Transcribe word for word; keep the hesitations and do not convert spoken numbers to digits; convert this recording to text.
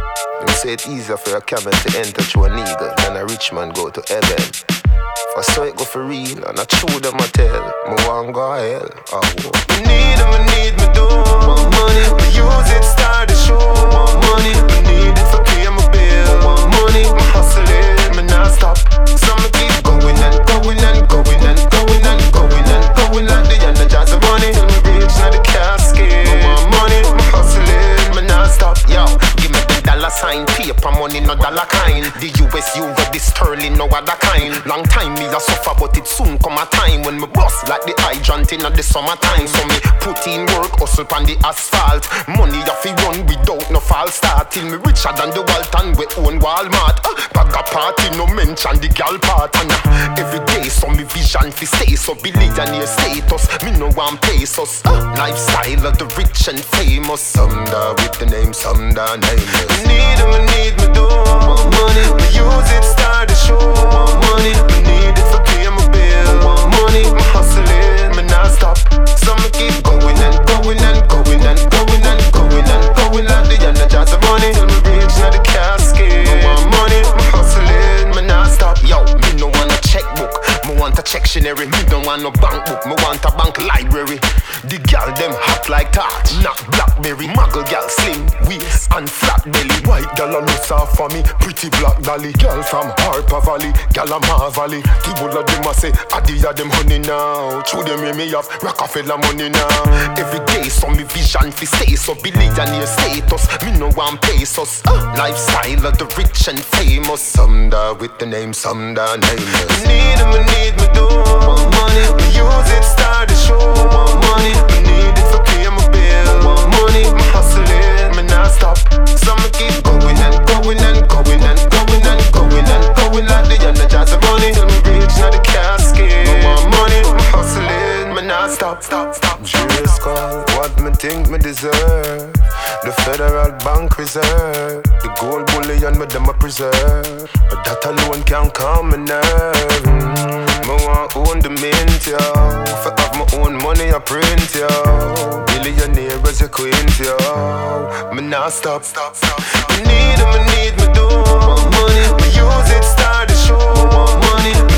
They say it's easier for a camel to enter through a needle than a rich man go to heaven. I saw it go for real, and I true them I tell. Me want go hell. Oh. Me need it, me need me do. Want money, me use it, start the show. Want money, me need it for pay my bill. Want money, me hustling, me not stop. So me keep going and going and going and going and going and going like the energizer money. Till me reach now the casket. Me want money, me hustling, me not stop. Yo, give me the dollar sign, paper money, no dollar kind. The U S euro, the sterling, no other kind. Long time me a suffer, but it soon come a time when me bust like the hydrant in the summertime. So me put in work, hustle on the asphalt. Money a fi run without no false start. Till me richer than the Walton, we own Walmart. uh, Bag a party, no mention the gal part. And uh, every day so me vision fi stay so billionaire status. Me no want pesos. uh, Lifestyle of the rich and famous. Some da with the name, some da nameless. Me need it, me need me do. Want money, me use it, start the show. Want money, me need it for pay my bill. Want money, me hustling, me not stop. So me keep going and going and going and going and going and going like the energizer money. Till me reach now the casket. Me want money, me hustling, me not stop. Yo, me no want a checkbook, me want a sectionary. Me don't want no bank book, me want a bank library. The gal them hot like torch, not blackberry. Muggle gal slim waist and flat belly. White gal a look soft for me, pretty black dolly. Gal from Harper Valley, gal a Marvalley. The whole of them a say, Adi a them honey now. True them hear me have Rockefeller money now. Every day so me vision fi stay so billionaire status. Me no want pesos. uh, Lifestyle of the rich and famous. Some da with the name, some da nameless. Me need it, me need me do. Want money, me use it, start the show. Want money, me need it for pay my bill. Want money, me hustling, me not stop. So me keep going and going and going and going and going and going like the energizer money. Till me reach now the casket. Me want money, me hustling, me not stop, stop, stop. Julius call what me think me deserve. The Federal Bank Reserve, the gold bullion me them a preserve. But that alone can't calm me nerve. mm. Me want own the mint, yo. For have my own money I print, yo. Billionaire as a quint, yo. Me not stop, stop, stop. Me need it, me need me do. Want money, me use it, start the show. Want money,